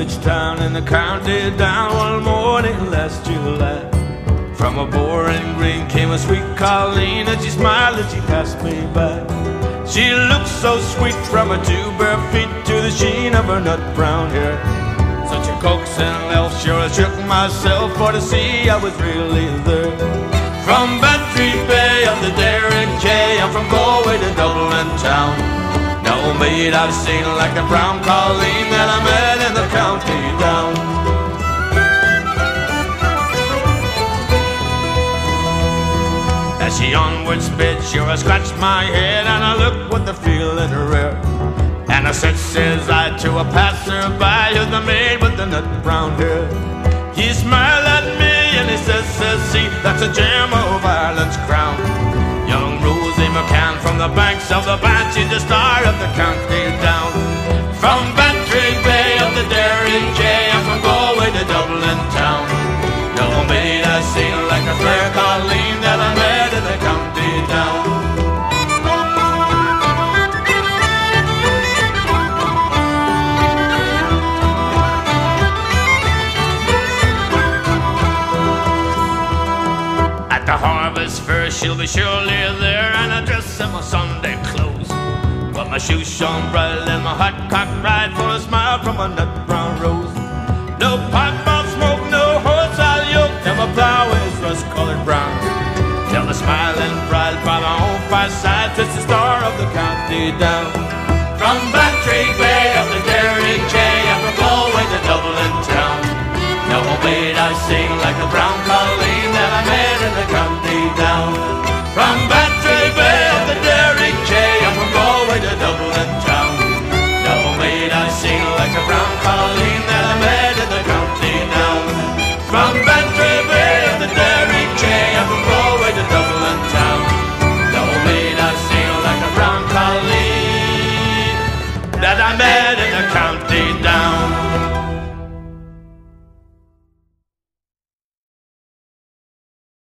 village town in the county down one morning last July. From a Bowling Green came a sweet Colleen, and she smiled as she passed me by. She looked so sweet from her two bare feet to the sheen of her nut brown hair. Such a coaxing elf, sure I shook myself for to see I was really there. From Bantry Bay up to Derry Quay, I'm from Galway to Dublin town. No maid I've seen like the brown Colleen that I met in the county down. As she onward sped, sure I scratched my head and I looked with the feeling rare. And I says I to a passerby, who's the maid with the nut brown hair. He smiled at me and he says, see, that's a gem of Ireland's crown. Young Rosie McCann from the banks of the Banff, she's the star of the county down. From Bantry Bay up to Derry Quay, I'm from Galway to Dublin town. No maid I seen like a fair Colleen that I met in the county down. At the harvest fair she'll be surely there, and I dress in my Sunday clothes. But my shoes shone bright and my hot cock ride for a smile from a nut brown rose. No pipe of smoke, no horse I'll yoke, and my plow is rust-colored brown. Till the smiling bride by my own fireside sits the star of the county down. From Bantry Bay up to Derry Quay, I'm from Galway to Dublin town. No maid I sing like the brown Colleen that I met in the county down. From Bantry Bay up to Derry Quay, I'm from Galway to Dublin town. No maid I sing like the brown Colleen that I met in the county down. From Bantry Bay up to Derry Quay, I'm from Galway to Dublin town. No maid I sing like the brown Colleen that I met